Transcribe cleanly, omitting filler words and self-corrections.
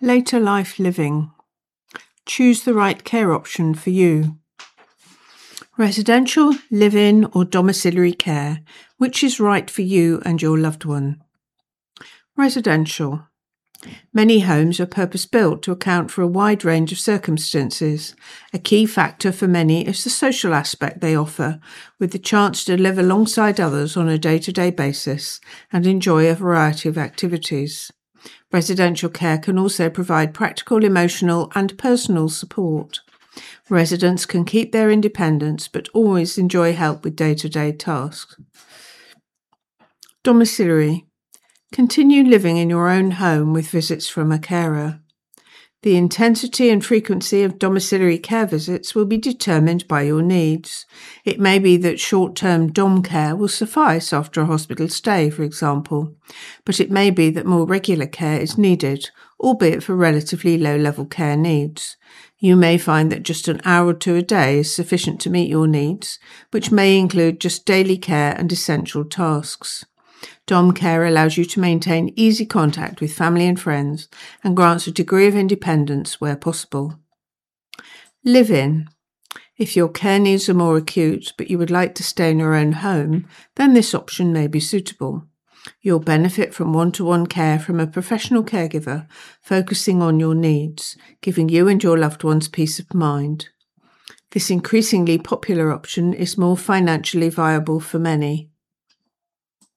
Later life living. Choose the right care option for you. Residential, live-in or domiciliary care, which is right for you and your loved one. Residential. Many homes are purpose-built to account for a wide range of circumstances. A key factor for many is the social aspect they offer, with the chance to live alongside others on a day-to-day basis and enjoy a variety of activities. Residential care can also provide practical, emotional and personal support. Residents can keep their independence but always enjoy help with day-to-day tasks. Domiciliary. Continue living in your own home with visits from a carer. The intensity and frequency of domiciliary care visits will be determined by your needs. It may be that short-term dom care will suffice after a hospital stay, for example, but it may be that more regular care is needed, albeit for relatively low-level care needs. You may find that just an hour or two a day is sufficient to meet your needs, which may include just daily care and essential tasks. Dom care allows you to maintain easy contact with family and friends and grants a degree of independence where possible. Live-in. If your care needs are more acute but you would like to stay in your own home, then this option may be suitable. You'll benefit from one-to-one care from a professional caregiver focusing on your needs, giving you and your loved ones peace of mind. This increasingly popular option is more financially viable for many.